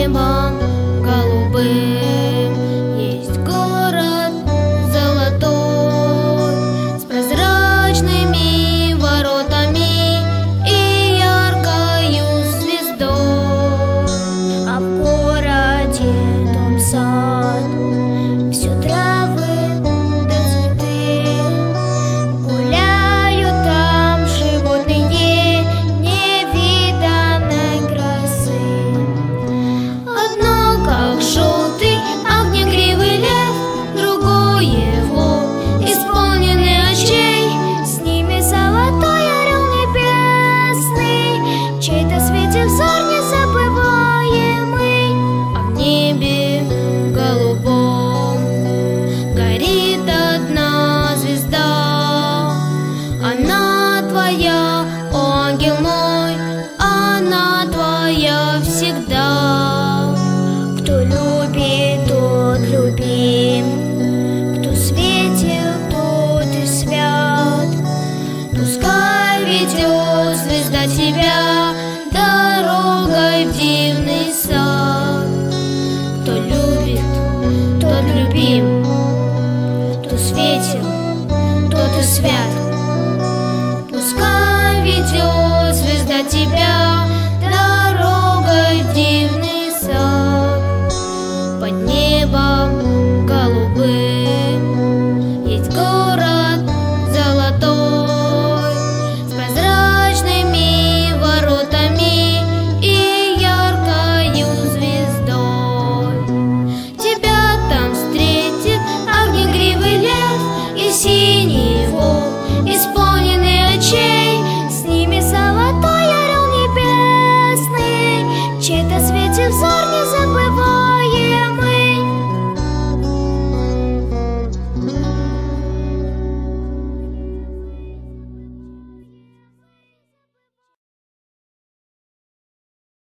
небом голубым. Есть город золотой с прозрачными воротами и яркою звездой. А в городе дом, сад, всё травы да цветы. Гуляют там животные невиданной красы. Одно как желтый огнегривый лев, другое волк, исполненный очей. С ними золотой орел небесный, чей-то светит в